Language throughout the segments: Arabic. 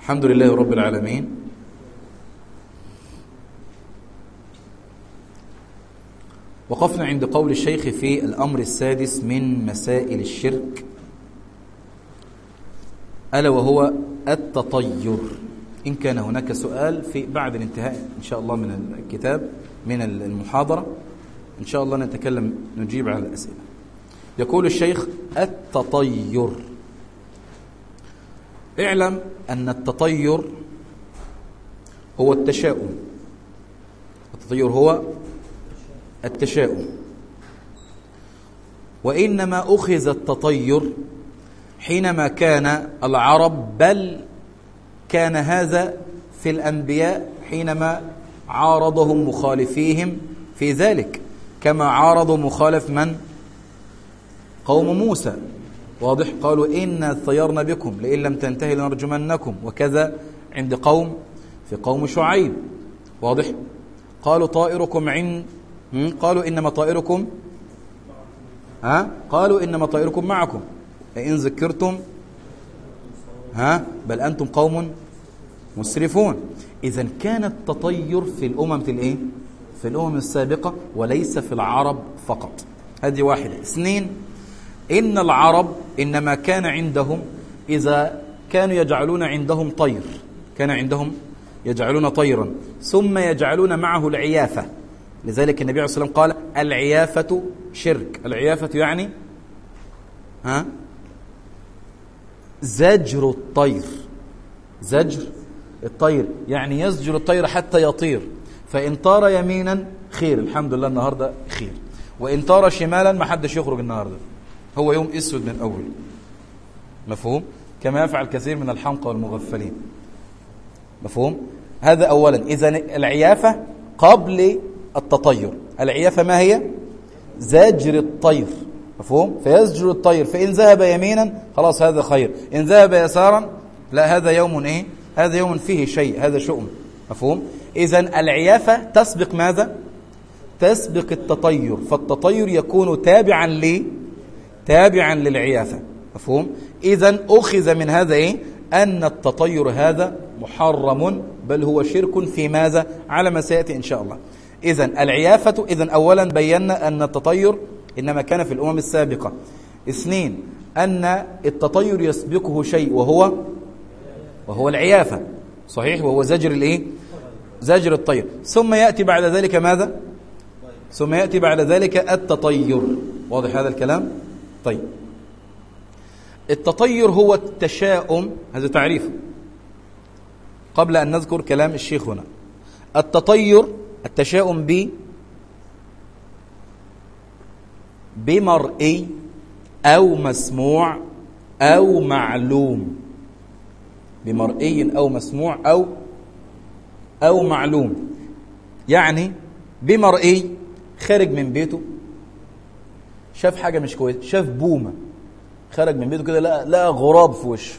الحمد لله رب العالمين، وقفنا عند قول الشيخ في الأمر السادس من مسائل الشرك، ألا وهو التطير. إن كان هناك سؤال في بعد الانتهاء إن شاء الله من الكتاب من المحاضرة إن شاء الله نجيب على الأسئلة. يقول الشيخ: التطير. اعلم أن التطير هو التشاؤم. التطير هو التشاؤم، وإنما أخذ التطير حينما كان العرب، بل كان هذا في الأنبياء حينما عارضهم مخالفيهم في ذلك، كما عارضوا مخالف من؟ قوم موسى. واضح؟ قالوا إنا اطيرنا بكم لئن لم تنتهي لنرجمنكم، وكذا عند في قوم شعيب. واضح؟ قالوا طائركم قالوا إنما طائركم قالوا إنما طائركم معكم لئن ذكرتم بل أنتم قوم مسرفون. إذن كان التطير في الأمم في الأمم السابقة وليس في العرب فقط. هذه واحدة. اثنين، إن العرب إنما كان عندهم إذا كانوا يجعلون عندهم طير، كان عندهم يجعلون طيرا ثم يجعلون معه العيافة. لذلك النبي عليه الصلاة والسلام قال: العيافة شرك. العيافة يعني زجر الطير. زجر الطير يعني يزجر الطير حتى يطير، فإن طار يمينا خير، الحمد لله النهاردة خير، وإن طار شمالا ما حدش يخرج النهاردة، هو يوم اسود من أول. مفهوم؟ كما يفعل كثير من الحمقى والمغفلين. مفهوم؟ هذا أولا. إذن العيافة قبل التطير. العيافة ما هي؟ زجر الطير. مفهوم؟ فيزجر الطير، فإن ذهب يمينا خلاص هذا خير، إن ذهب يسارا لا، هذا يوم هذا يوم فيه شيء، هذا شؤم. مفهوم؟ إذن العيافة تسبق ماذا؟ تسبق التطير، فالتطير يكون تابعا للعيافة. مفهوم؟ إذن أخذ من هذا أن التطير هذا محرم، بل هو شرك في ماذا؟ على ما سيأتي إن شاء الله. إذن العيافة، إذن أولا بينا أن التطير إنما كان في الأمم السابقة. اثنين، أن التطير يسبقه شيء وهو العيافة. صحيح؟ وهو زجر الطير. ثم يأتي بعد ذلك ماذا؟ ثم يأتي بعد ذلك التطير. واضح هذا الكلام؟ طيب، التطير هو التشاؤم، هذا تعريفه قبل أن نذكر كلام الشيخ هنا. التطير التشاؤم بمرئي أو مسموع أو معلوم. بمرئي أو مسموع أو معلوم. يعني بمرئي، خارج من بيته شاف حاجة مش كويسة، شاف بومة، خرج من بيته كده لقى غراب في وشه.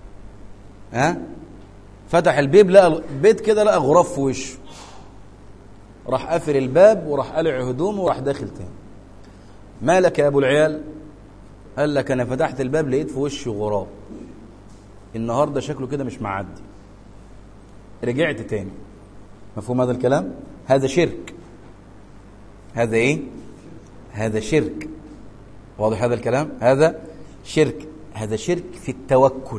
فتح البيب لقى بيت كده، لقى غراب في وشه، راح قافل الباب وراح قلع هدومه وراح داخل تاني. مالك يا ابو العيال؟ قال لك: انا فتحت الباب لقيت في وشي غراب، النهارده شكله كده مش معدي، رجعت تاني. مفهوم هذا الكلام؟ هذا شرك. هذا هذا شرك. واضح هذا الكلام؟ هذا شرك. هذا شرك في التوكل.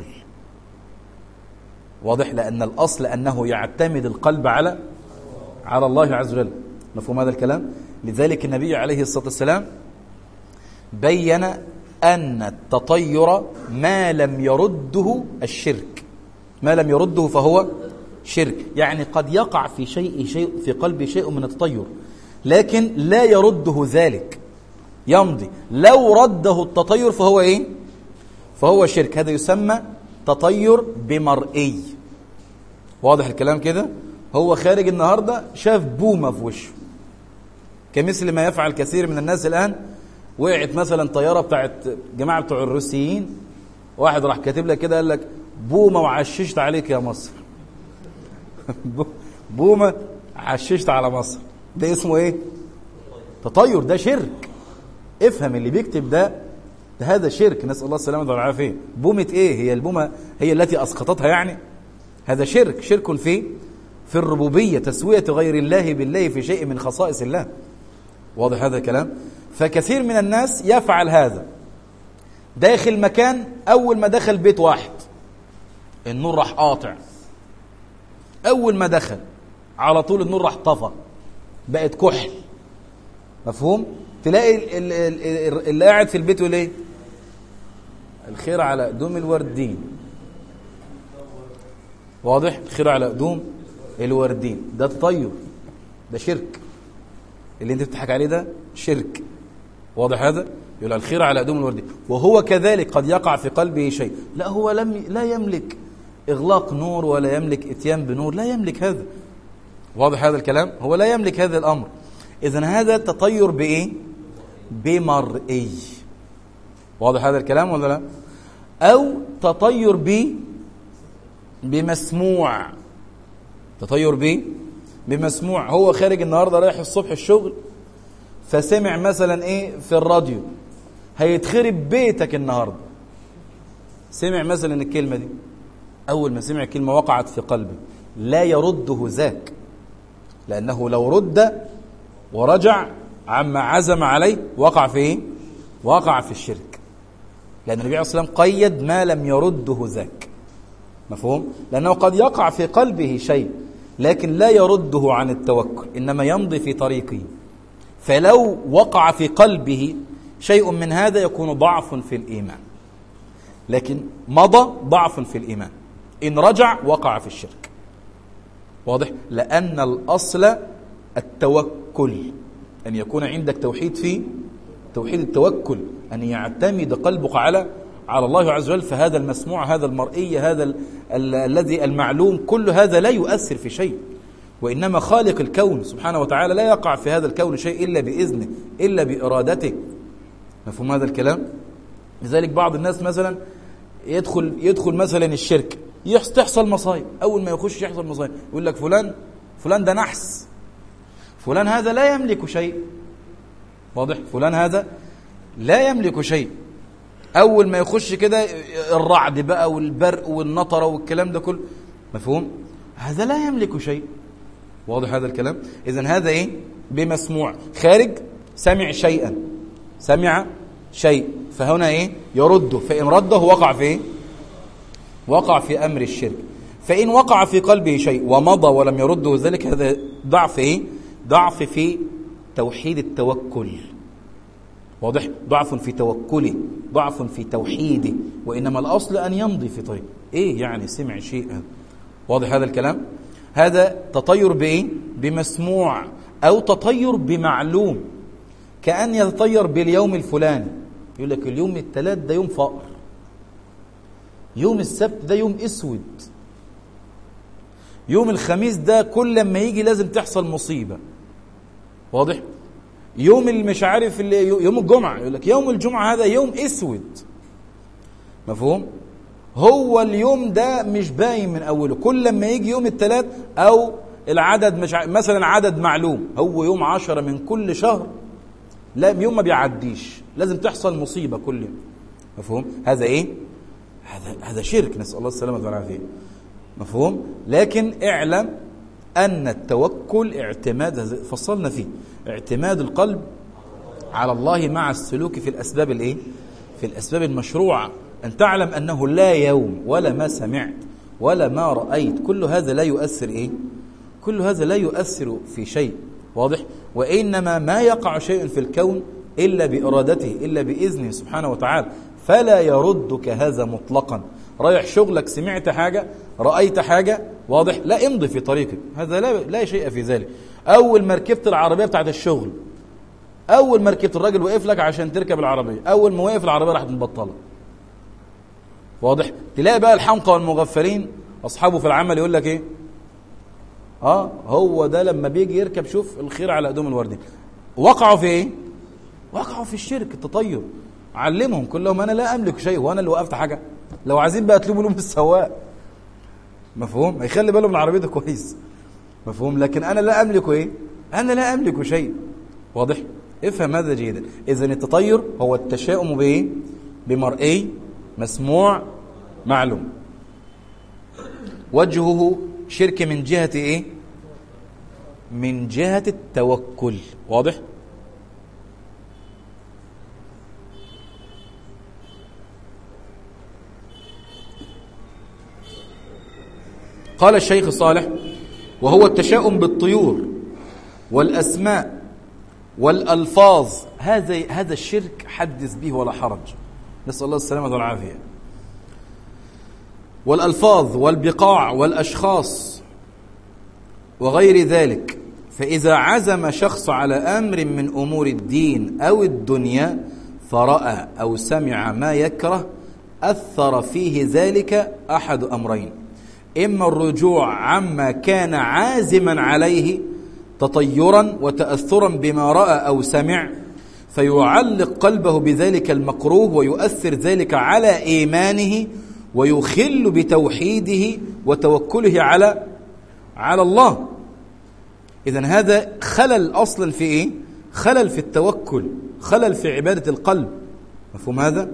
واضح؟ لأن الأصل أنه يعتمد القلب على الله عز وجل. مفهوم هذا الكلام؟ لذلك النبي عليه الصلاة والسلام بين أن التطير ما لم يرده الشرك، ما لم يرده فهو شرك. يعني قد يقع في شيء في قلبي شيء من التطير، لكن لا يرده ذلك، يمضي. لو رده التطير فهو شرك. هذا يسمى تطير بمرئي. واضح الكلام كده؟ هو خارج النهاردة شاف بومة في وشه، كمثل ما يفعل كثير من الناس الآن. وقعت مثلا طيارة بتاعت جماعة بتوع الروسيين، واحد راح كاتب لك كده، قال لك: بومة وعششت عليك يا مصر. بومة عششت على مصر. ده اسمه تطير. ده شرك. افهم اللي بيكتب ده هذا شرك، نسأل الله السلامة والعافية. بومة هي البومة هي التي أسقطتها؟ يعني هذا شرك في الربوبية، تسوية غير الله بالله في شيء من خصائص الله. واضح هذا الكلام؟ فكثير من الناس يفعل هذا، داخل مكان، أول ما دخل بيت واحد النور راح قاطع، أول ما دخل على طول النور راح طفى، بقت كحل. مفهوم؟ تلاقي اللي قاعد في البيت يقول ايه؟ الخير على قدوم الوردين. واضح؟ الخير على قدوم الوردين، ده تطير، ده شرك. اللي انت بتضحك عليه ده شرك. واضح هذا؟ يقول الخير على قدوم الوردين، وهو كذلك قد يقع في قلبه شيء، لا هو لا يملك إغلاق نور ولا يملك إتيان بنور، لا يملك هذا. واضح هذا الكلام؟ هو لا يملك هذا الأمر. إذن هذا تطير بإيه؟ بمرئي. واضح هذا الكلام ولا لا؟ أو تطير بمسموع. تطير بمسموع. هو خارج النهاردة رايح الصبح الشغل، فسمع مثلا إيه في الراديو هيتخرب بيتك النهاردة، سمع مثلا الكلمة دي، أول ما سمع كلمة وقعت في قلبه، لا يرده ذاك، لأنه لو رد ورجع عما عزم عليه وقع في إيه؟ وقع في الشرك، لأن النبي عليه الصلاة والسلام قيد ما لم يرده ذاك. مفهوم؟ لأنه قد يقع في قلبه شيء لكن لا يرده عن التوكل، إنما يمضي في طريقه. فلو وقع في قلبه شيء من هذا يكون ضعف في الإيمان، لكن مضى ضعف في الإيمان، إن رجع وقع في الشرك. واضح؟ لأن الأصل التوكل، أن يكون عندك توحيد في توحيد التوكل، أن يعتمد قلبك على الله عز وجل. فهذا المسموع، هذا المرئي، هذا الذي المعلوم، كل هذا لا يؤثر في شيء، وإنما خالق الكون سبحانه وتعالى لا يقع في هذا الكون شيء إلا بإذنه، إلا بإرادته. مفهوم هذا الكلام؟ لذلك بعض الناس مثلا يدخل مثلا الشرك، تحصل مصايب، أول ما يخش يحصل مصايب، يقول لك فلان ده نحس، فلان هذا لا يملك شيء. واضح؟ فلان هذا لا يملك شيء. أول ما يخش كده الرعد بقى والبرق والنطرة والكلام ده كله، مفهوم؟ هذا لا يملك شيء. واضح هذا الكلام؟ إذن هذا إيه؟ بمسموع، خارج سمع شيء، فهنا إيه؟ يرده، فإن رده وقع في إيه؟ وقع في أمر الشرك. فإن وقع في قلبه شيء ومضى ولم يرده ذلك، هذا ضعف إيه؟ ضعف في توحيد التوكل. واضح؟ ضعف في توكله، ضعف في توحيده، وإنما الأصل أن يمضي في طريق. إيه يعني سمع شيء؟ واضح هذا الكلام؟ هذا تطير بإيه؟ بمسموع، أو تطير بمعلوم، كأن يتطير باليوم الفلاني، يقول لك اليوم الثلاث ده يوم فقر، يوم السبت ده يوم اسود، يوم الخميس ده كل لما يجي لازم تحصل مصيبة. واضح؟ يوم مش عارف يوم الجمعة، يقول لك يوم الجمعة هذا يوم اسود. مفهوم؟ هو اليوم ده مش باين من أوله، كل لما يجي يوم الثلاث أو العدد مش مثلا عدد معلوم، هو يوم 10 من كل شهر، لا يوم ما بيعديش، لازم تحصل مصيبة كل يوم. مفهوم؟ هذا إيه؟ هذا شرك، نسأل الله السلامة والعافية. مفهوم؟ لكن اعلم أن التوكل اعتماد، فصلنا فيه، اعتماد القلب على الله مع السلوك في الأسباب الإيه؟ في الأسباب المشروعة. أن تعلم أنه لا يوم ولا ما سمعت ولا ما رأيت، كل هذا لا يؤثر إيه؟ كل هذا لا يؤثر في شيء. واضح؟ وإنما ما يقع شيء في الكون إلا بإرادته، إلا بإذنه سبحانه وتعالى، فلا يردك هذا مطلقا. رايح شغلك سمعت حاجة، رأيت حاجة، واضح؟ لا، امضي في طريقك، هذا لا شيء في ذلك. أول ما ركبت العربية بتاعت الشغل، أول ما ركبت الراجل وقف لك عشان تركب العربية، أول ما وقف العربية راحت مبطلة. واضح؟ تلاقي بقى الحمقى والمغفلين أصحابه في العمل يقول لك إيه؟ هو ده لما بيجي يركب شوف الخير على قدوم الوردين. وقعوا في إيه؟ وقعوا في الشرك، التطير. علمهم كلهم أنا لا أملك شيء وأنا اللي وقفت حاجة. لو عايزين بقى تلوموا لهم السواق، مفهوم؟ هيخلي باله من العربية ده كويس، مفهوم؟ لكن أنا لا أملك إيه؟ أنا لا أملك شيء. واضح؟ افهم هذا جيدا. إذن التطير هو التشاؤم بإيه؟ بمرئي، مسموع، معلوم. وجهه شرك من جهة إيه؟ من جهة التوكل. واضح؟ قال الشيخ صالح: وهو التشاؤم بالطيور والأسماء والألفاظ، هذا الشرك حدث به ولا حرج، نسأل الله السلامة والعافية. والألفاظ والبقاع والأشخاص وغير ذلك. فإذا عزم شخص على أمر من أمور الدين أو الدنيا فرأى أو سمع ما يكره أثر فيه ذلك أحد أمرين: إما الرجوع عما كان عازما عليه تطيرا وتأثرا بما رأى أو سمع فيعلق قلبه بذلك المكروه ويؤثر ذلك على إيمانه ويخل بتوحيده وتوكله على الله. إذن هذا خلل أصلا في إيه؟ خلل في التوكل، خلل في عبادة القلب. مفهوم هذا؟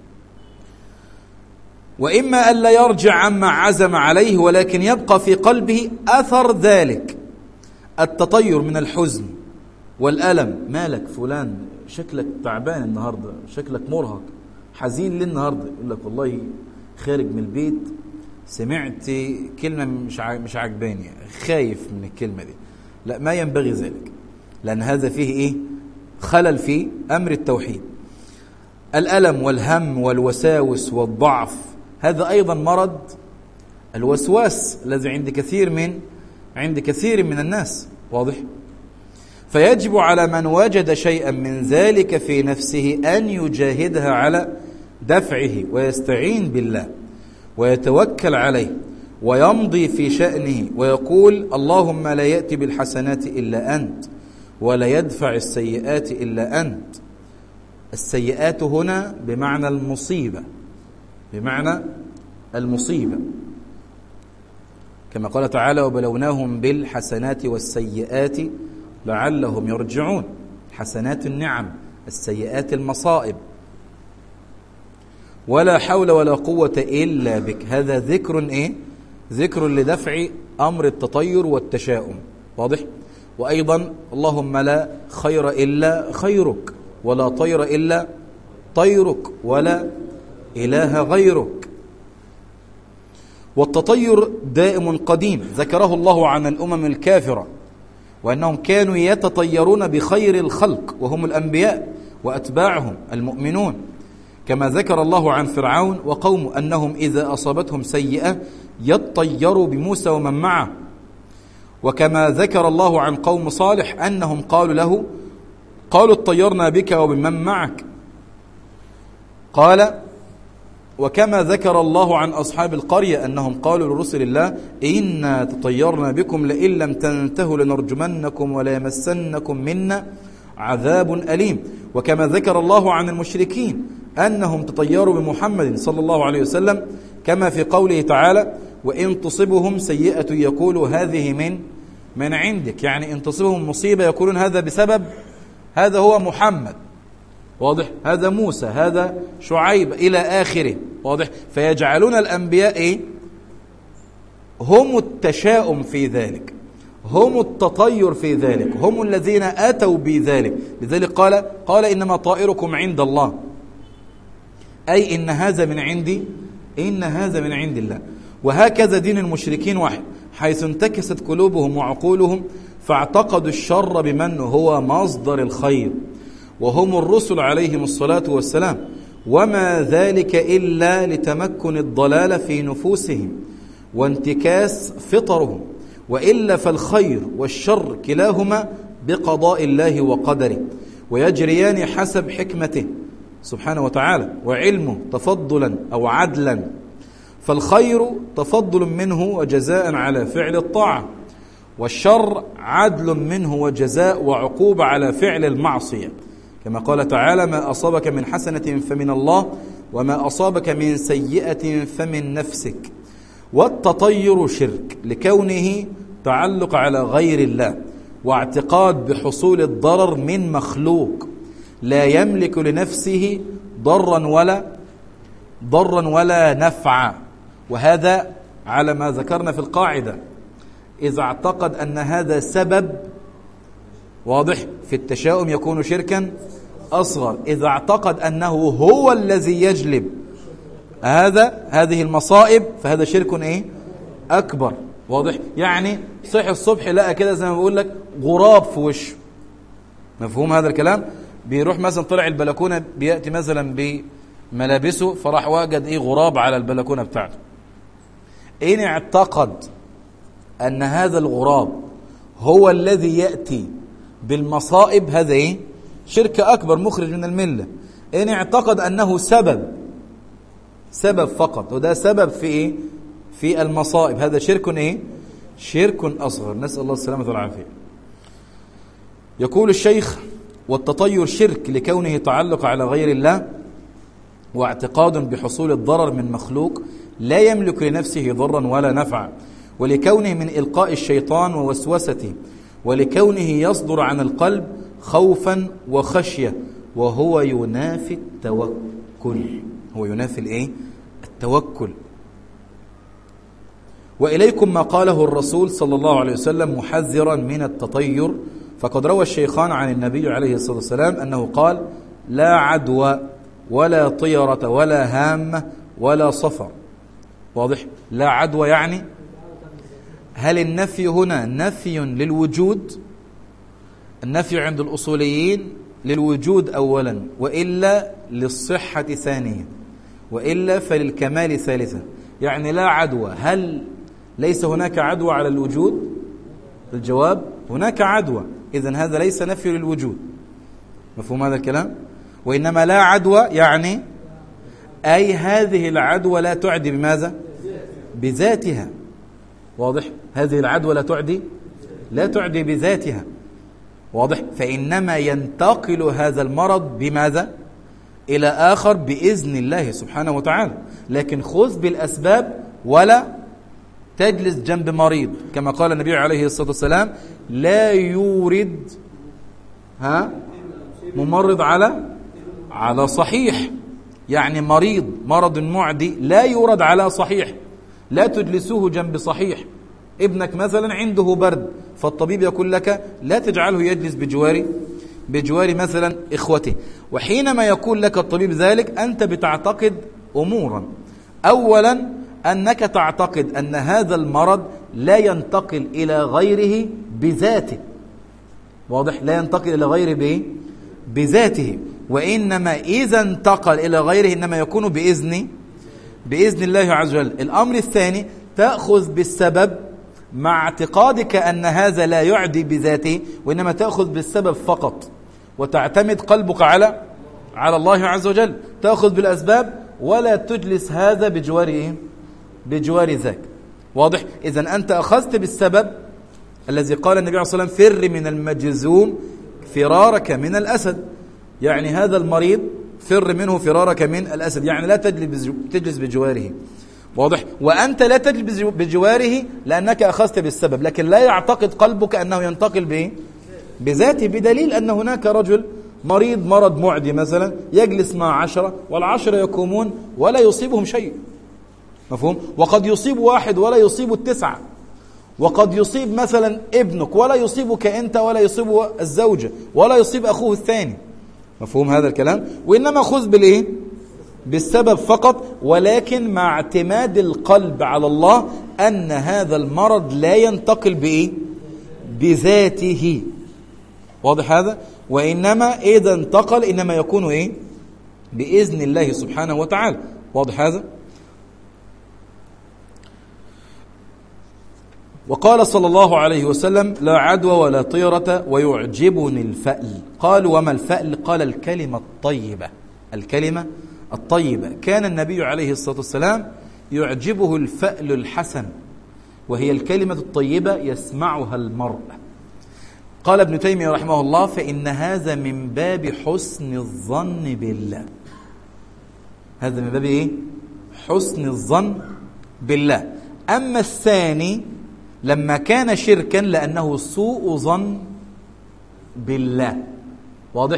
وإما ألا يرجع عما عزم عليه ولكن يبقى في قلبه أثر ذلك، التطير من الحزن والألم. مالك فلان؟ شكلك تعبان النهاردة، شكلك مرهق، حزين ليه النهاردة؟ يقول لك والله خارج من البيت سمعت كلمة مش عجباني، خايف من الكلمة دي. لا، ما ينبغي ذلك، لأن هذا فيه إيه؟ خلل في أمر التوحيد. الألم والهم والوساوس والضعف، هذا أيضا مرض الوسواس الذي عند كثير من الناس. واضح؟ فيجب على من وجد شيئا من ذلك في نفسه أن يجاهدها على دفعه ويستعين بالله ويتوكل عليه ويمضي في شأنه ويقول: اللهم لا يأتي بالحسنات إلا أنت ولا يدفع السيئات إلا أنت. السيئات هنا بمعنى المصيبة، كما قال تعالى: وبلوناهم بالحسنات والسيئات لعلهم يرجعون. حسنات النعم، السيئات المصائب. ولا حول ولا قوة إلا بك، هذا ذكر إيه؟ ذكر لدفع أمر التطير والتشاؤم. واضح؟ وأيضا: اللهم لا خير إلا خيرك ولا طير إلا طيرك ولا إله غيرك. والتطير دائم قديم ذكره الله عن الأمم الكافرة، وأنهم كانوا يتطيرون بخير الخلق وهم الأنبياء وأتباعهم المؤمنون، كما ذكر الله عن فرعون وقومه أنهم إذا أصابتهم سيئة يتطيروا بموسى ومن معه، وكما ذكر الله عن قوم صالح أنهم قالوا اطيرنا بك وبمن معك. قال: وكما ذكر الله عن أصحاب القرية أنهم قالوا لرسل الله: إنا تطيرنا بكم لئن لم تنتهوا لنرجمنكم ولا يمسنكم منا عذاب أليم. وكما ذكر الله عن المشركين أنهم تطيروا بمحمد صلى الله عليه وسلم، كما في قوله تعالى: وإن تصبهم سيئة يقولوا هذه من عندك، يعني إن تصبهم مصيبة يقولون هذا بسبب هذا هو محمد. واضح؟ هذا موسى، هذا شعيب، إلى آخره. واضح؟ فيجعلون الأنبياء إيه؟ هم التشاؤم في ذلك، هم التطير في ذلك، هم الذين أتوا بذلك. لذلك قال إنما طائركم عند الله، أي إن هذا من عندي، إن هذا من عند الله. وهكذا دين المشركين واحد، حيث انتكست قلوبهم وعقولهم فاعتقدوا الشر بمن هو مصدر الخير، وهم الرسل عليهم الصلاة والسلام، وما ذلك إلا لتمكن الضلال في نفوسهم وانتكاس فطرهم، وإلا فالخير والشر كلاهما بقضاء الله وقدره، ويجريان حسب حكمته سبحانه وتعالى وعلمه تفضلا أو عدلا. فالخير تفضل منه وجزاء على فعل الطاعة، والشر عدل منه وجزاء وعقوبة على فعل المعصية، كما قال تعالى: ما أصابك من حسنة فمن الله وما أصابك من سيئة فمن نفسك. والتطير شرك لكونه تعلق على غير الله واعتقاد بحصول الضرر من مخلوق لا يملك لنفسه ضرا ولا نفعا، وهذا على ما ذكرنا في القاعدة، إذا اعتقد أن هذا سبب واضح في التشاؤم يكون شركا أصغر. إذا اعتقد أنه هو الذي يجلب هذه المصائب فهذا شرك إيه؟ أكبر. واضح؟ يعني صحي الصبح لقى كده زي ما بقول لك غراب في وشه. مفهوم هذا الكلام؟ بيروح مثلا طلع البلكونة، بيأتي مثلا بملابسه فراح وجد إيه؟ غراب على البلكونة بتاعته. إن اعتقد أن هذا الغراب هو الذي يأتي بالمصائب هذا إيه؟ شرك أكبر مخرج من الملة. إن اعتقد أنه سبب فقط، وده سبب في إيه؟ في المصائب، هذا شرك إيه؟ شرك أصغر. نسأل الله السلامة والعافية. يقول الشيخ: والتطير شرك لكونه يتعلق على غير الله، واعتقاد بحصول الضرر من مخلوق لا يملك لنفسه ضرا ولا نفعا، ولكونه من إلقاء الشيطان ووسوسته، ولكونه يصدر عن القلب خوفا وخشية، وهو ينافي التوكل. هو ينافي الايه؟ التوكل. وإليكم ما قاله الرسول صلى الله عليه وسلم محذرا من التطير، فقد روى الشيخان عن النبي عليه الصلاة والسلام أنه قال: لا عدوى ولا طيرة ولا هامة ولا صفر. واضح؟ لا عدوى يعني هل النفي هنا نفي للوجود؟ النفي عند الأصوليين للوجود أولا، وإلا للصحة ثانيا، وإلا فللكمال ثالثا. يعني لا عدوى، هل ليس هناك عدوى على الوجود؟ الجواب: هناك عدوى، إذن هذا ليس نفي للوجود. مفهوم هذا الكلام؟ وإنما لا عدوى يعني أي هذه العدوى لا تعدي بماذا؟ بذاتها. واضح؟ هذه العدوى لا تعدي بذاتها. واضح؟ فإنما ينتقل هذا المرض بماذا؟ إلى آخر بإذن الله سبحانه وتعالى. لكن خذ بالأسباب ولا تجلس جنب مريض، كما قال النبي عليه الصلاة والسلام: لا يورد ممرض على صحيح. يعني مرض معدي لا يورد على صحيح، لا تجلسوه جنب صحيح. ابنك مثلا عنده برد، فالطبيب يقول لك لا تجعله يجلس بجوار مثلا إخوته. وحينما يقول لك الطبيب ذلك أنت بتعتقد أمورا. أولا أنك تعتقد أن هذا المرض لا ينتقل إلى غيره بذاته. واضح؟ لا ينتقل إلى غيره بذاته، وإنما إذا انتقل إلى غيره إنما يكون بإذن الله عز وجل. الأمر الثاني: تأخذ بالسبب مع اعتقادك أن هذا لا يعدي بذاته، وإنما تأخذ بالسبب فقط، وتعتمد قلبك على الله عز وجل. تأخذ بالأسباب ولا تجلس هذا بجوار ذاك. واضح؟ إذن أنت أخذت بالسبب الذي قال النبي عليه الصلاة والسلام: فر من المجذوم فرارك من الأسد. يعني هذا المريض فر منه فرارك من الأسد، يعني لا تجلس بجواره. واضح؟ وأنت لا تجلس بجواره لأنك أخذت بالسبب، لكن لا يعتقد قلبك أنه ينتقل بذاته، بدليل أن هناك رجل مرض معدي مثلا يجلس مع 10 وال10 يقومون ولا يصيبهم شيء. مفهوم؟ وقد يصيب واحد ولا يصيب 9، وقد يصيب مثلا ابنك ولا يصيبك أنت، ولا يصيب الزوجة، ولا يصيب أخوه الثاني. مفهوم هذا الكلام؟ وإنما خذ بالسبب فقط، ولكن مع اعتماد القلب على الله أن هذا المرض لا ينتقل بذاته. واضح هذا؟ وإنما إذا انتقل إنما يكون بإذن الله سبحانه وتعالى. واضح هذا؟ وقال صلى الله عليه وسلم: لا عدوى ولا طيرة ويعجبني الفأل. قالوا: وما الفأل؟ قال: الكلمة الطيبة. كان النبي عليه الصلاة والسلام يعجبه الفأل الحسن، وهي الكلمة الطيبة يسمعها المرء. قال ابن تيمية رحمه الله: فإن هذا من باب حسن الظن بالله. هذا من باب حسن الظن بالله. أما الثاني لما كان شركا لأنه سوء ظن بالله. واضح؟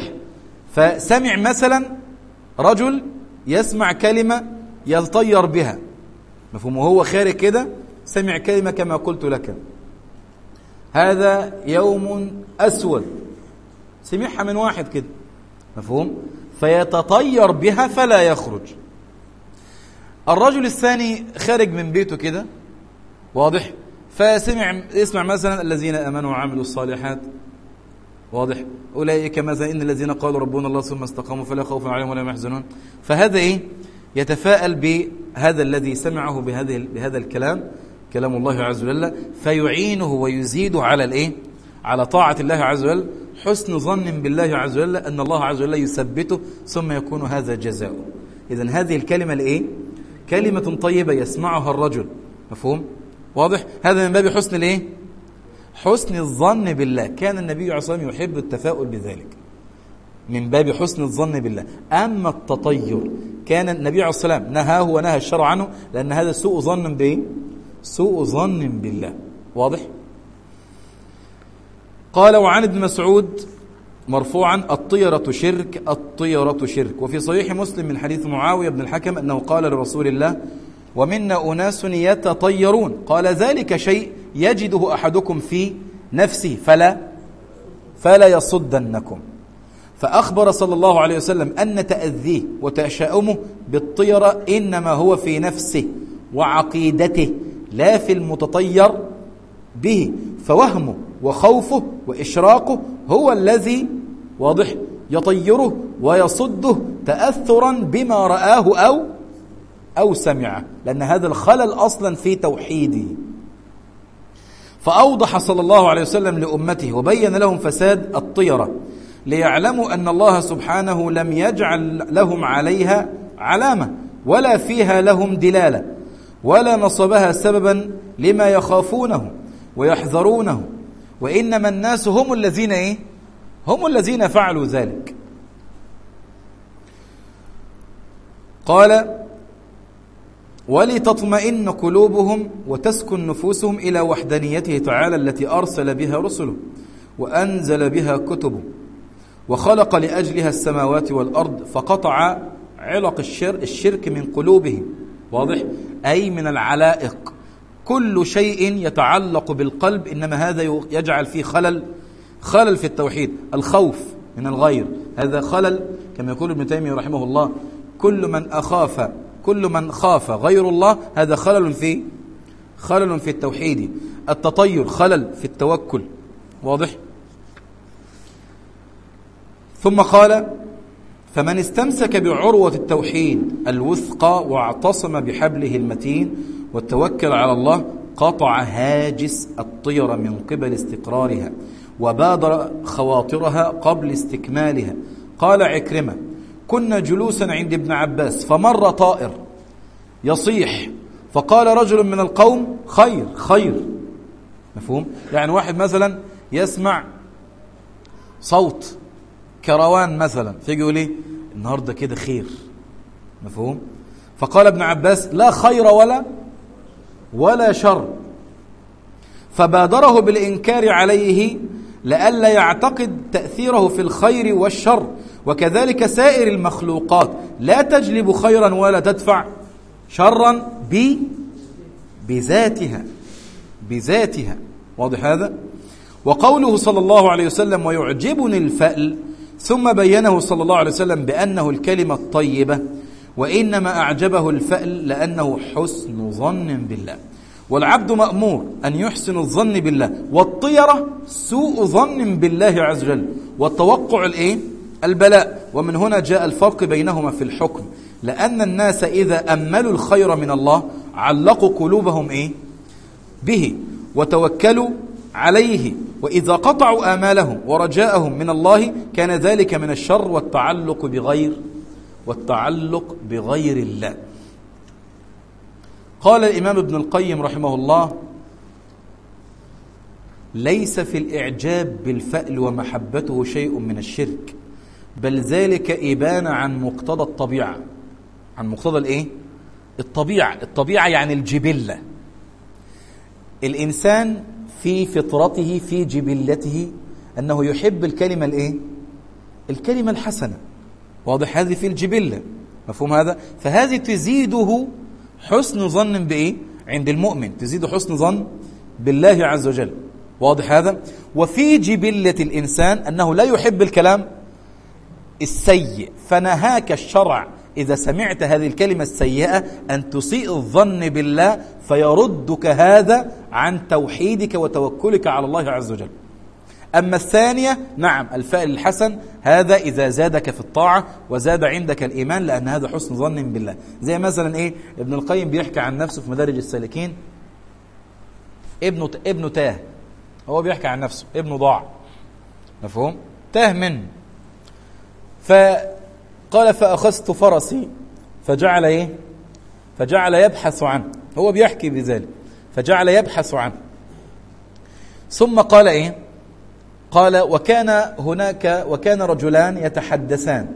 فسمع مثلا رجل يسمع كلمة يطير بها، مفهوم؟ وهو خارج كده سمع كلمة كما قلت لك، هذا يوم أسود، سمعها من واحد كده، مفهوم؟ فيتطير بها فلا يخرج. الرجل الثاني خارج من بيته كده، واضح؟ يسمع مثلا الذين آمنوا وعملوا الصالحات، واضح؟ أولئك مثلا إن الذين قالوا ربنا الله ثم استقاموا فلا خوف عليهم ولا هم يحزنون. فهذا إيه؟ يتفاءل بهذا الذي سمعه بهذا الكلام، كلام الله عز وجل، فيعينه ويزيده على الإيه؟ على طاعة الله عز وجل، حسن ظن بالله عز وجل أن الله عز وجل يثبته ثم يكون هذا جزاؤه. إذن هذه الكلمة الإيه؟ كلمة طيبة يسمعها الرجل، مفهوم؟ واضح؟ هذا من باب حسن الإيه؟ حسن الظن بالله. كان النبي عليه الصلاة والسلام يحب التفاؤل بذلك، من باب حسن الظن بالله. أما التطير كان النبي عليه الصلاة والسلام نهاه ونهى الشرع عنه، لأن هذا سوء ظن بإيه؟ سوء ظن بالله. واضح؟ قال: وعن ابن مسعود مرفوعا: الطيرة شرك، الطيرة شرك. وفي صحيح مسلم من حديث معاوية بن الحكم أنه قال لرسول الله: ومنا أناس يتطيرون، قال: ذلك شيء يجده أحدكم في نفسه فلا يصدنكم. فأخبر صلى الله عليه وسلم أن تأذيه وتشاؤمه بالطيرة إنما هو في نفسه وعقيدته لا في المتطير به، فوهمه وخوفه وإشراقه هو الذي، واضح، يطيره ويصده تأثرا بما رآه أو سمعه، لأن هذا الخلل أصلا في توحيده. فأوضح صلى الله عليه وسلم لأمته وبين لهم فساد الطيرة، ليعلموا أن الله سبحانه لم يجعل لهم عليها علامة ولا فيها لهم دلالة ولا نصبها سببا لما يخافونه ويحذرونه، وإنما الناس هم الذين إيه؟ هم الذين فعلوا ذلك. قال: ولتطمئن قلوبهم وتسكن نفوسهم إلى وحدانيته تعالى التي أرسل بها رسله وأنزل بها كتبه وخلق لأجلها السماوات والأرض، فقطع علق الشرك من قلوبهم. واضح؟ أي من العلائق. كل شيء يتعلق بالقلب إنما هذا يجعل فيه خلل في التوحيد. الخوف من الغير هذا خلل، كما يقول ابن تيمية رحمه الله: كل من خاف غير الله هذا خلل في التوحيد. التطير خلل في التوكل. واضح؟ ثم قال: فمن استمسك بعروة التوحيد الوثقى واعتصم بحبله المتين والتوكل على الله قطع هاجس الطيرة من قبل استقرارها وبادر خواطرها قبل استكمالها. قال عكرمة: كنا جلوسا عند ابن عباس فمر طائر يصيح، فقال رجل من القوم: خير. مفهوم؟ يعني واحد مثلا يسمع صوت كروان مثلا فيجي يقول ايه؟ النهارده كده خير. مفهوم؟ فقال ابن عباس: لا خير ولا شر، فبادره بالإنكار عليه لئلا يعتقد تأثيره في الخير والشر، وكذلك سائر المخلوقات لا تجلب خيرا ولا تدفع شرا بذاتها. واضح هذا؟ وقوله صلى الله عليه وسلم: ويعجبني الفأل، ثم بينه صلى الله عليه وسلم بأنه الكلمة الطيبة، وإنما أعجبه الفأل لأنه حسن ظن بالله، والعبد مأمور أن يحسن الظن بالله، والطيرة سوء ظن بالله عز وجل، والتوقع البلاء. ومن هنا جاء الفرق بينهما في الحكم، لأن الناس إذا أملوا الخير من الله علقوا قلوبهم به وتوكلوا عليه، وإذا قطعوا آمالهم ورجاءهم من الله كان ذلك من الشر والتعلق بغير الله. قال الإمام ابن القيم رحمه الله: ليس في الإعجاب بالفأل ومحبته شيء من الشرك، بل ذلك إبانة عن مقتضى الطبيعة. عن مقتضى الطبيعة يعني الجبلة. الإنسان في فطرته في جبلته أنه يحب الكلمة الكلمة الحسنة. واضح؟ هذه في الجبلة. مفهوم هذا؟ فهذه تزيده حسن ظن بإيه؟ عند المؤمن تزيد حسن ظن بالله عز وجل. واضح هذا؟ وفي جبلة الإنسان أنه لا يحب الكلام السيء، فنهاك الشرع إذا سمعت هذه الكلمة السيئة أن تسيء الظن بالله، فيردك هذا عن توحيدك وتوكلك على الله عز وجل. أما الثانية نعم الفعل الحسن هذا إذا زادك في الطاعة وزاد عندك الإيمان، لأن هذا حسن ظن بالله. زي مثلا إيه؟ ابن القيم بيحكي عن نفسه في مدارج السالكين، ابنه تاه، هو بيحكي عن نفسه ابنه ضاع، مفهوم؟ تاه منه، فقال فأخذت فرسي فجعل إيه؟ فجعل يبحث عنه، هو بيحكي بذلك، فجعل يبحث عنه، ثم قال إيه؟ قال وكان رجلان يتحدثان،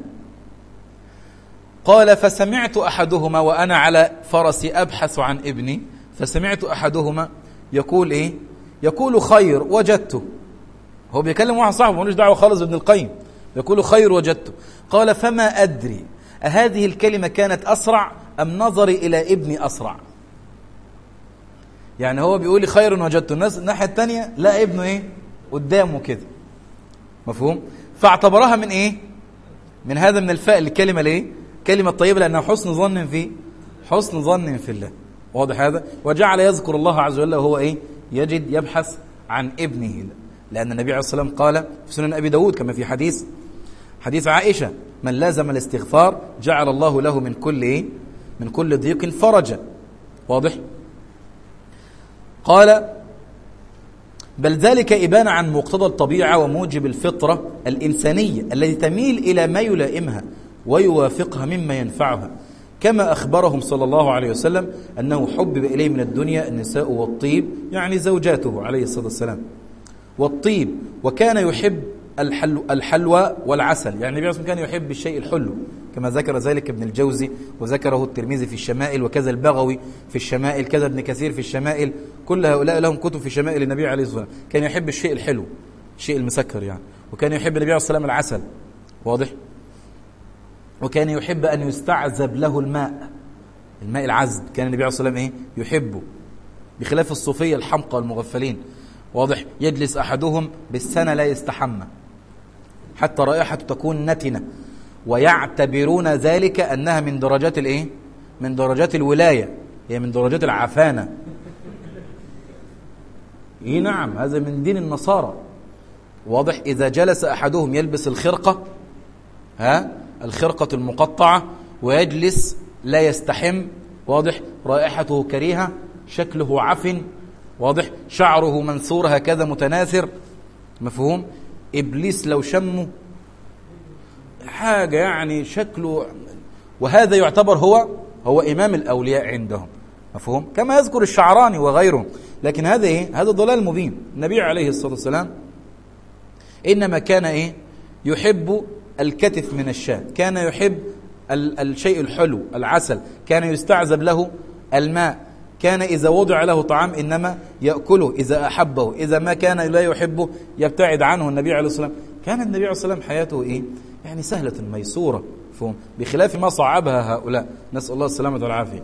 قال فسمعت أحدهما وأنا على فرسي أبحث عن ابني، فسمعت أحدهما يقول إيه؟ يقول خير وجدته، هو بيكلم واحد صاحبه ملوش دعوة خالص بابن القيم، يقول خير وجدته. قال فما أدري أهذه الكلمة كانت أسرع أم نظري إلى ابني أسرع؟ يعني هو بيقول خير وجدته، الناحية الثانية لا ابنه إيه؟ قدامه كده، مفهوم؟ فاعتبرها من إيه؟ من هذا من الفاء الكلمة ليه؟ كلمة طيبة لأنها حسن ظن في الله. واضح هذا؟ وجعل يذكر الله عز وجل وهو إيه؟ يبحث عن ابنه، لأن النبي عليه الصلاة والسلام قال في سنن أبي داود كما في حديث عائشة: من لازم الاستغفار جعل الله له من كل إيه؟ من كل ضيق فرجا. واضح؟ قال بل ذلك إبانة عن مقتضى الطبيعة وموجب الفطرة الإنسانية التي تميل إلى ما يلائمها ويوافقها مما ينفعها، كما أخبرهم صلى الله عليه وسلم أنه حبب إليه من الدنيا النساء والطيب، يعني زوجاته عليه الصلاة والسلام، والطيب، وكان يحب الحلوى والعسل، يعني النبي كان يحب الشيء الحلو كما ذكر ذلك ابن الجوزي وذكره الترمذي في الشمائل، وكذا البغوي في الشمائل، كذا ابن كثير في الشمائل، كل هؤلاء لهم كتب في شمائل النبي عليه الصلاة والسلام. كان يحب الشيء الحلو، الشيء المسكر يعني، وكان يحب النبي عليه الصلاة والسلام العسل. واضح؟ وكان يحب أن يستعذب له الماء العذب، كان النبي عليه الصلاة والسلام إيه؟ يحبه، بخلاف الصوفية الحمقى والمغفلين. واضح؟ يجلس أحدهم بالسنة لا يستحمى حتى رائحته تكون نتنة، ويعتبرون ذلك أنها من درجات الإيه؟ من درجات الولاية، هي من درجات العفانة. إيه نعم، هذا من دين النصارى. واضح؟ إذا جلس أحدهم يلبس الخرقة، الخرقة المقطعة، ويجلس لا يستحم، واضح؟ رائحته كريهة، شكله عفن، واضح؟ شعره منثور هكذا متناثر، مفهوم؟ إبليس لو شمه حاجة يعني شكله، وهذا يعتبر هو إمام الأولياء عندهم، مفهوم؟ كما يذكر الشعراني وغيره. لكن هذا إيه؟ هذا ضلال مبين. النبي عليه الصلاة والسلام إنما كان إيه؟ يحب الكتف من الشاة، كان يحب الشيء الحلو العسل، كان يستعذب له الماء، كان إذا وضع له طعام إنما يأكله إذا أحبه، إذا ما كان لا يحبه يبتعد عنه النبي عليه الصلاة والسلام. كان النبي عليه الصلاة والسلام حياته إيه؟ يعني سهلة ميسورة، فهم؟ بخلاف ما صعبها هؤلاء، نسأل الله السلامة والعافية.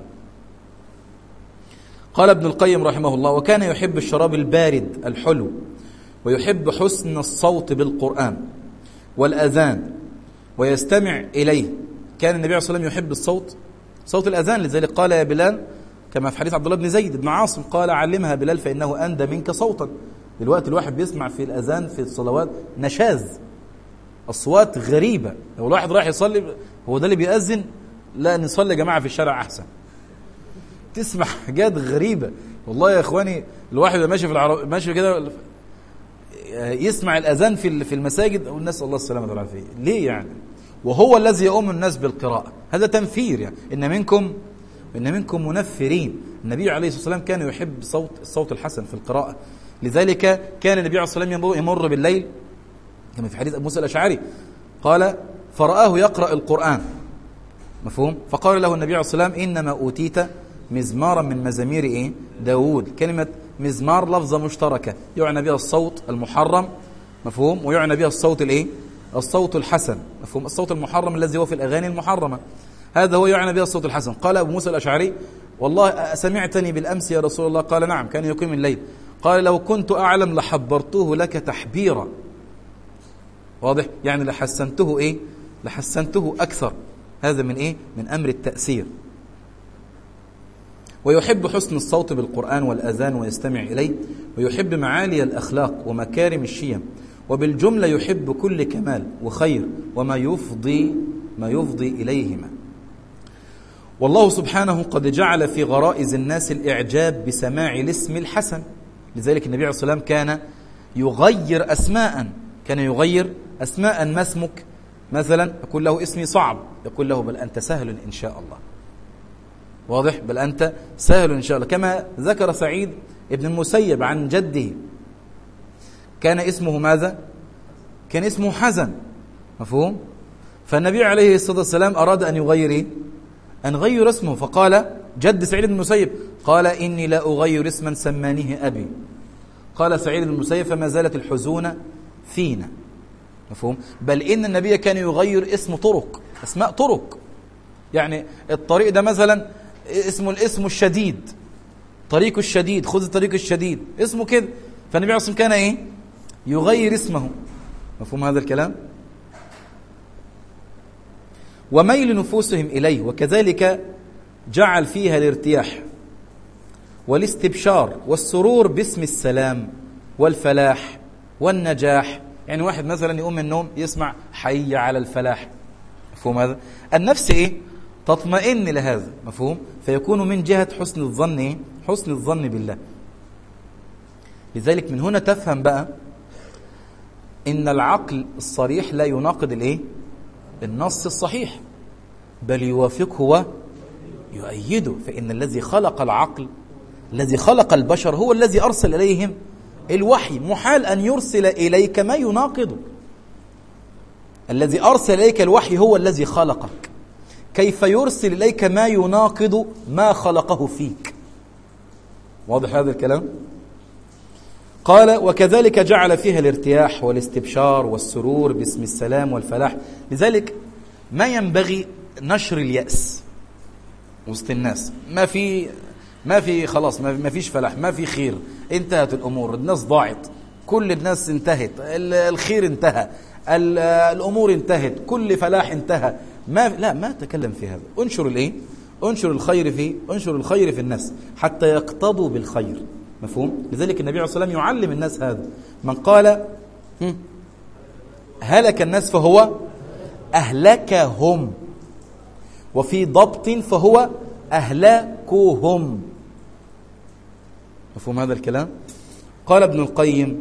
قال ابن القيم رحمه الله: وكان يحب الشراب البارد الحلو، ويحب حسن الصوت بالقرآن والأذان ويستمع إليه. كان النبي عليه الصلاة والسلام يحب صوت الأذان، لذلك قال يا بلال كما في حديث عبد الله بن زيد بن عاصم، قال علمها بلال فإنه أندى منك صوتا. دلوقتي الواحد بيسمع في الأذان في الصلوات نشاز، أصوات غريبة. لو الواحد رايح يصلي هو ده اللي بيأذن، لا نصلي يا جماعة في الشارع أحسن. تسمع حاجات غريبة والله يا إخواني. الواحد ماشي في ماشي كده يسمع الأذان في المساجد، والناس الله السلامة والعافية. ليه يعني؟ وهو الذي يؤم الناس بالقراءة، هذا تنفير يعني. إن منكم منفرين. النبي عليه الصلاة والسلام كان يحب الصوت الحسن في القراءة، لذلك كان النبي عليه الصلاة والسلام يمر بالليل كما في حديث أبو موسى الأشعري قال: فرآه يقرأ القرآن، مفهوم؟ فقال له النبي عليه الصلاة والسلام: إنما أوتيت مزمارا من مزامير إيه؟ داود. كلمة مزمار لفظة مشتركة يعنى بها الصوت المحرم، مفهوم؟ ويعنى بها الصوت الإيه؟ الصوت الحسن، مفهوم؟ الصوت المحرم الذي هو في الأغاني المحرمة، هذا هو يعنى بها الصوت الحسن. قال أبو موسى الأشعري: والله سمعتني بالأمس يا رسول الله؟ قال نعم، كان يقيم الليل. قال لو كنت أعلم لحبرته لك تحبيرا. واضح؟ يعني لحسنته إيه؟ لحسنته أكثر. هذا من إيه؟ من أمر التأثير. ويحب حسن الصوت بالقرآن والأذان ويستمع إليه، ويحب معالي الأخلاق ومكارم الشيم، وبالجملة يحب كل كمال وخير وما يفضي إليهما. والله سبحانه قد جعل في غرائز الناس الإعجاب بسماع الاسم الحسن. لذلك النبي عليه الصلاة والسلام كان يغير أسماء. ما اسمك؟ مثلا يقول له اسمي صعب، يقول له بل أنت سهل إن شاء الله. واضح؟ بل أنت سهل إن شاء الله. كما ذكر سعيد ابن المسيب عن جده، كان اسمه ماذا؟ كان اسمه حزن. مفهوم؟ فالنبي عليه الصلاة والسلام أراد أن يغير أن غير اسمه، فقال جد سعيد بن المسيب قال إني لا أغير اسما سمانيه أبي. قال سعيد بن المسيب فما زالت الحزون فينا. مفهوم؟ بل إن النبي كان يغير أسماء طرق. يعني الطريق ده مثلا اسمه الاسم الشديد، طريق الشديد، خذ الطريق الشديد، اسمه كده. فالنبي عليه الصلاة والسلام كان يغير اسمه. مفهوم هذا الكلام؟ وميل نفوسهم إليه، وكذلك جعل فيها الارتياح والاستبشار والسرور باسم السلام والفلاح والنجاح. يعني واحد مثلا يقوم من النوم يسمع حي على الفلاح. مفهوم هذا؟ النفس تطمئن لهذا. مفهوم؟ فيكون من جهة حسن الظن حسن الظن بالله. لذلك من هنا تفهم بقى إن العقل الصريح لا يناقض النص الصحيح، بل يوافقه ويؤيده. فإن الذي خلق العقل، الذي خلق البشر، هو الذي أرسل إليهم الوحي. محال أن يرسل إليك ما يناقضه. الذي أرسل إليك الوحي هو الذي خلقك، كيف يرسل إليك ما يناقض ما خلقه فيك؟ واضح هذا الكلام؟ قال وكذلك جعل فيها الارتياح والاستبشار والسرور باسم السلام والفلاح. لذلك ما ينبغي نشر اليأس وسط الناس. ما في خلاص، ما فيش فلاح، ما في خير، انتهت الأمور، الناس ضاعت، كل الناس انتهت، الخير انتهى، الأمور انتهت، كل فلاح انتهى. ما تكلم في هذا. انشر الخير في الناس حتى يقتضوا بالخير. مفهوم؟ لذلك النبي عليه الصلاة والسلام يعلم الناس هذا. من قال هلك الناس فهو أهلكهم، وفي ضبط فهو أهلكهم. مفهوم هذا الكلام؟ قال ابن القيم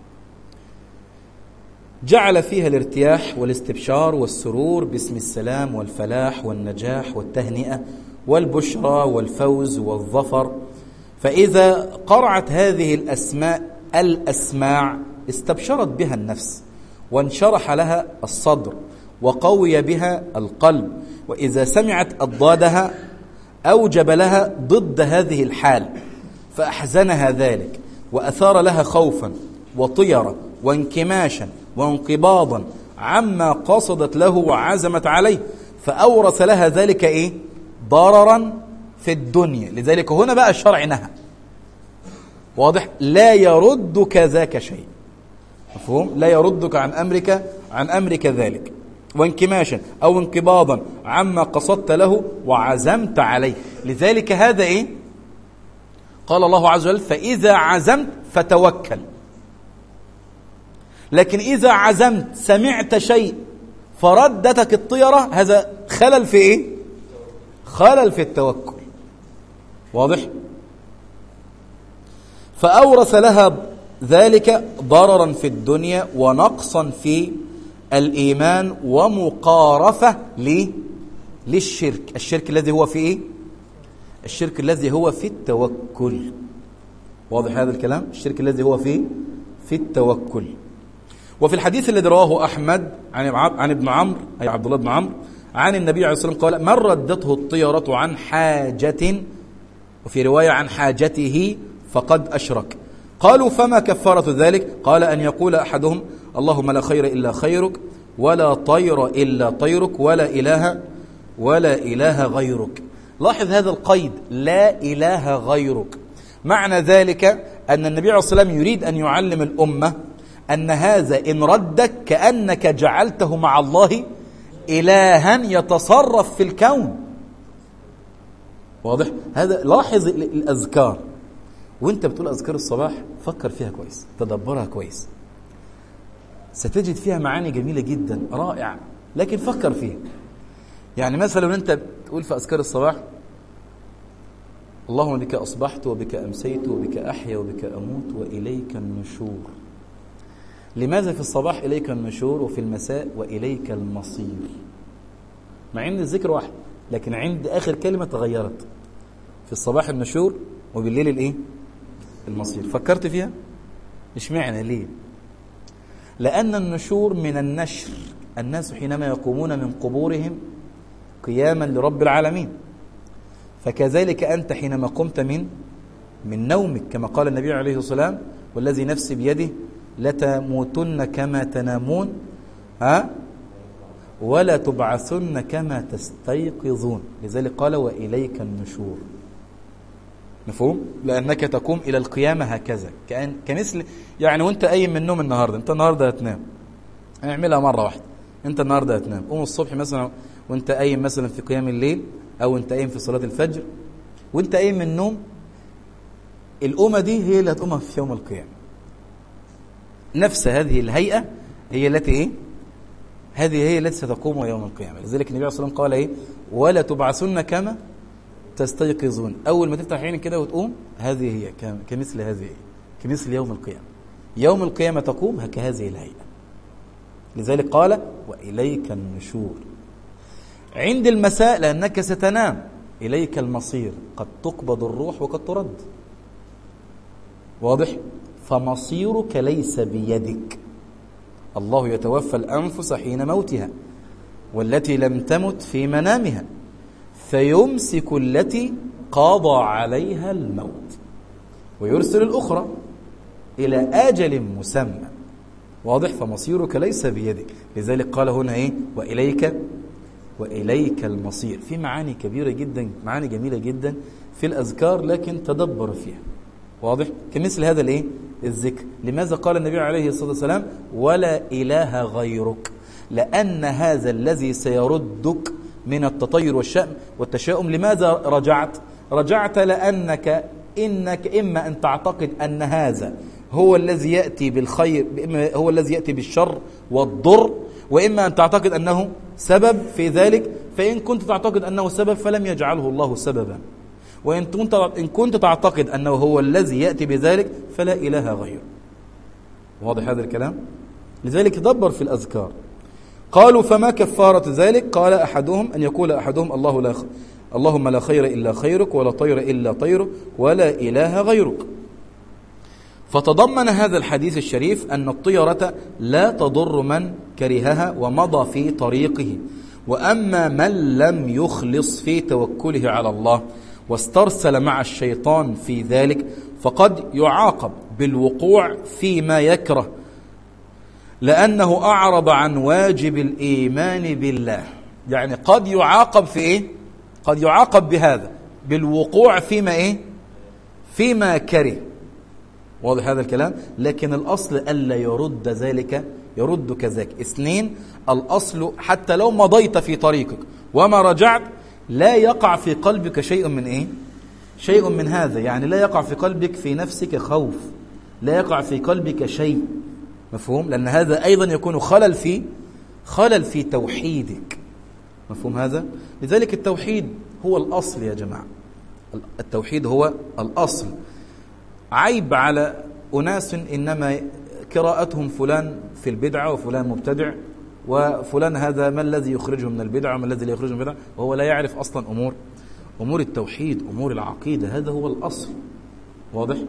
جعل فيها الارتياح والاستبشار والسرور باسم السلام والفلاح والنجاح والتهنئة والبشرى والفوز والظفر. فإذا قرعت هذه الأسماع استبشرت بها النفس وانشرح لها الصدر وقوي بها القلب، وإذا سمعت أضدادها أوجب لها ضد هذه الحال فأحزنها ذلك، وأثار لها خوفا وطيرا وانكماشا وانقباضا عما قصدت له وعزمت عليه، فأورث لها ذلك ضررا في الدنيا. لذلك هنا بقى الشرع نهى. واضح؟ لا يردك ذاك شيء. مفهوم؟ لا يردك عن أمرك ذلك، وانكماشا أو انقباضا عما قصدت له وعزمت عليه. لذلك هذا قال الله عز وجل فإذا عزمت فتوكل. لكن إذا عزمت سمعت شيء فردتك الطيرة، هذا خلل في خلل في التوكل. واضح؟ فأورث لها ذلك ضررا في الدنيا ونقصا في الإيمان ومقارفة للشرك. الشرك الذي هو في الشرك الذي هو في التوكل. واضح هذا الكلام؟ الشرك الذي هو في التوكل. وفي الحديث الذي رواه أحمد عن ابن عمرو، أي عبد الله بن عمرو، عن النبي عليه الصلاة والسلام قال من ردته الطيرة عن حاجة، وفي رواية عن حاجته، فقد أشرك. قالوا فما كفارة ذلك؟ قال أن يقول أحدهم اللهم لا خير إلا خيرك ولا طير إلا طيرك ولا إله غيرك. لاحظ هذا القيد، لا إله غيرك. معنى ذلك أن النبي عليه الصلاة والسلام يريد أن يعلم الأمة أن هذا إن ردك كأنك جعلته مع الله إلها يتصرف في الكون. واضح؟ هذا لاحظ الأذكار، وانت بتقول أذكار الصباح فكر فيها كويس، تدبرها كويس، ستجد فيها معاني جميلة جدا رائعة، لكن فكر فيها. يعني مثلا انت بتقول في أذكار الصباح اللهم بك أصبحت وبك أمسيت وبك أحيا وبك أموت وإليك النشور. لماذا في الصباح إليك النشور وفي المساء وإليك المصير؟ مع عند الذكر واحد، لكن عند آخر كلمة تغيرت. في الصباح النشور وبالليل الإيه؟ المصير. فكرت فيها؟ مش معنى ليه؟ لأن النشور من النشر، الناس حينما يقومون من قبورهم قياما لرب العالمين، فكذلك أنت حينما قمت من نومك، كما قال النبي عليه الصلاة والسلام والذي نفسي بيده لتموتن كما تنامون ولا تبعثن كما تستيقظون. لذلك قال وإليك النشور. مفهوم؟ لأنك تقوم إلى القيامة هكذا، كمثل يعني وانت قايم من النوم النهاردة، انت النهاردة هتنام، اعملها مرة واحدة، انت النهاردة هتنام، قوم الصبح مثلا وانت قايم مثلا في قيام الليل، او انت قايم في صلاة الفجر، وانت قايم من النوم، القومة دي هي اللي هتقومها في يوم القيامة. نفس هذه الهيئة هي التي ايه؟ هذه هي التي ستقوم يوم القيامة. لذلك النبي عليه الصلاة والسلام قال ايه؟ ولا تبعثن كما تستيقظون. اول ما تفتح عينك كده وتقوم، هذه هي كمثل هذه هي. كمثل يوم القيامة. يوم القيامة تقوم كهذه الهيئة. لذلك قال وإليك النشور. عند المساء لأنك ستنام، إليك المصير، قد تقبض الروح وقد ترد. واضح؟ فمصيرك ليس بيدك. الله يتوفى الأنفس حين موتها والتي لم تمت في منامها فيمسك التي قضى عليها الموت ويرسل الأخرى إلى أجل مسمى. واضح؟ فمصيرك ليس بيدك. لذلك قال هنا إيه؟ وإليك المصير. في معاني كبيرة جدا، معاني جميلة جدا في الأذكار، لكن تدبر فيها. واضح؟ كمثل هذا الإيه؟ الذكر. لماذا قال النبي عليه الصلاة والسلام ولا إله غيرك؟ لأن هذا الذي سيردك من التطير والتشاؤم. لماذا رجعت لأنك إما أن تعتقد أن هذا هو الذي يأتي بالخير، هو الذي يأتي بالشر والضر، وإما أن تعتقد أنه سبب في ذلك. فإن كنت تعتقد أنه سبب فلم يجعله الله سببا، وإن كنت تعتقد أنه هو الذي يأتي بذلك فلا إله غيره. واضح هذا الكلام؟ لذلك دبر في الأذكار. قالوا فما كفارة ذلك؟ قال أحدهم أن يقول أحدهم اللهم لا خير إلا خيرك ولا طير إلا طيرك ولا إله غيرك. فتضمن هذا الحديث الشريف أن الطيرة لا تضر من كرهها ومضى في طريقه، وأما من لم يخلص في توكله على الله واسترسل مع الشيطان في ذلك فقد يعاقب بالوقوع فيما يكره، لأنه أعرض عن واجب الإيمان بالله. يعني قد يعاقب في إيه؟ قد يعاقب بهذا، بالوقوع فيما إيه؟ فيما كره. واضح هذا الكلام؟ لكن الأصل ألا يرد ذلك، يرد كذاك. 2، الأصل حتى لو مضيت في طريقك وما رجعت لا يقع في قلبك شيء من إيه؟ شيء من هذا. يعني لا يقع في قلبك في نفسك خوف، لا يقع في قلبك شيء. مفهوم؟ لأن هذا أيضا يكون خلل في توحيدك. مفهوم هذا؟ لذلك التوحيد هو الأصل يا جماعة، التوحيد هو الأصل. عيب على أناس إنما قراءتهم فلان في البدعة وفلان مبتدع وفلان هذا ما الذي يخرجه من البدعة وما الذي لا يخرجه من البدعة، وهو لا يعرف أصلا أمور التوحيد، أمور العقيدة. هذا هو الأصل. واضح؟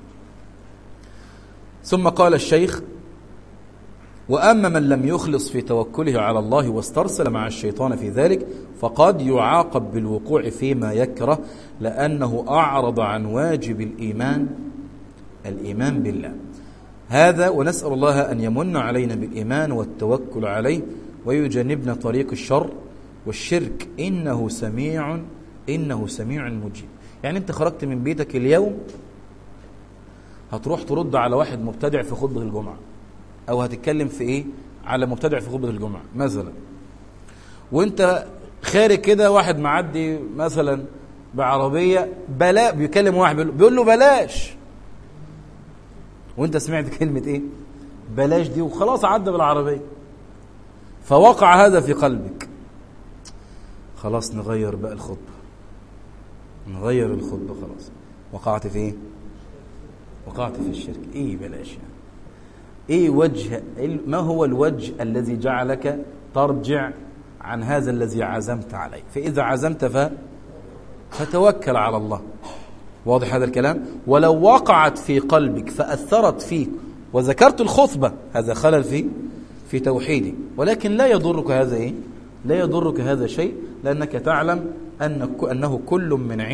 ثم قال الشيخ وأما من لم يخلص في توكله على الله واسترسل مع الشيطان في ذلك فقد يعاقب بالوقوع فيما يكره، لأنه أعرض عن واجب الإيمان بالله. هذا ونسأل الله أن يمن علينا بالإيمان والتوكل عليه ويجنبنا طريق الشر والشرك، إنه سميع إنه سميع مجيب. يعني أنت خرجت من بيتك اليوم هتروح ترد على واحد مبتدع في خطبة الجمعة، أو هتتكلم في إيه على مبتدع في خطبة الجمعة مثلا، وأنت خارج كده واحد معدي مثلا بعربية بيكلم واحد بيقول له بلاش، وأنت سمعت كلمة إيه بلاش دي وخلاص عدى بالعربية، فوقع هذا في قلبك، خلاص نغير بقى الخطبة، نغير الخطبة خلاص. وقعت في إيه؟ وقعت في الشرك. إيه بلاش يعني؟ إيه وجه؟ ما هو الوجه الذي جعلك ترجع عن هذا الذي عزمت عليه؟ فإذا عزمت فتوكل على الله. واضح هذا الكلام؟ ولو وقعت في قلبك فأثرت فيك وذكرت الخطبة، هذا خلل في توحيدي، ولكن لا يضرك هذا إيه؟ لا يضرك هذا شيء، لأنك تعلم أنه كل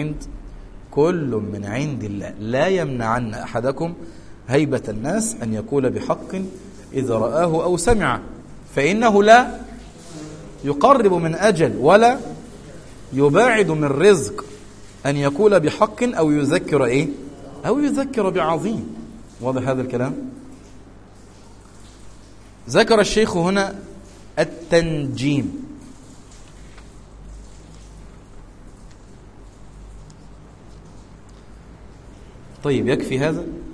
من عند الله. لا يمنعن أحدكم هيبة الناس أن يقول بحق إذا رآه أو سمعه، فإنه لا يقرب من أجل ولا يباعد من رزق أن يقول بحق أو يذكر إيه؟ أو يذكر بعظيم. واضح هذا الكلام؟ ذكر الشيخ هنا التنجيم. طيب يكفي هذا؟